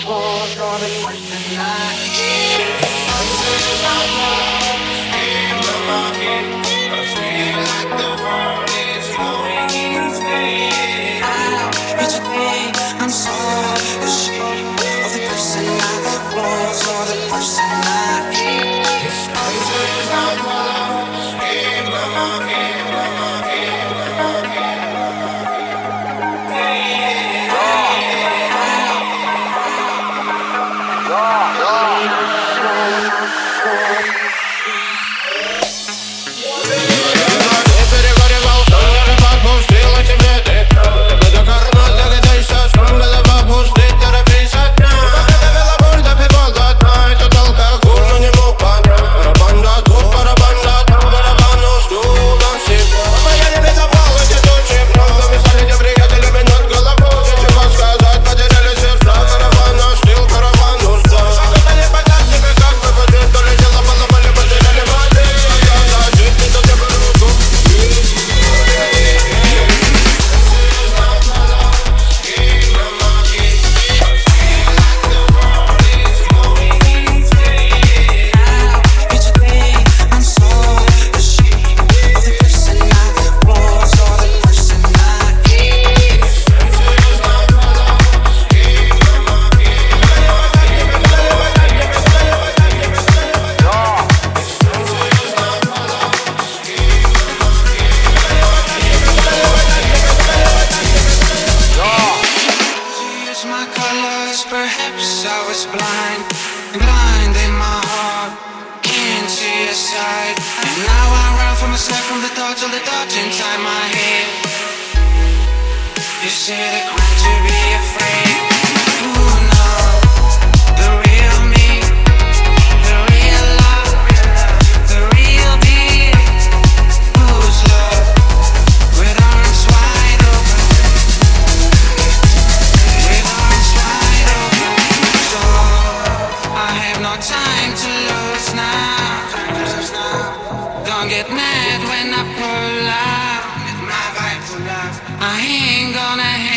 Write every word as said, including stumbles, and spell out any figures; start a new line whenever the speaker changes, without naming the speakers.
walls are the question I hear. Each day I'm so ashamed of the person I was or the person I am. Perhaps I was blind, blind in my heart, can't see a side. And now I run from myself, from the thoughts of the thoughts inside my head. You say the crime to be afraid. Who knows the real me, the real love, the real being, whose love with arms wide open, with arms wide open. So I have no time to lose now. Don't get mad when I pull out. I ain't gonna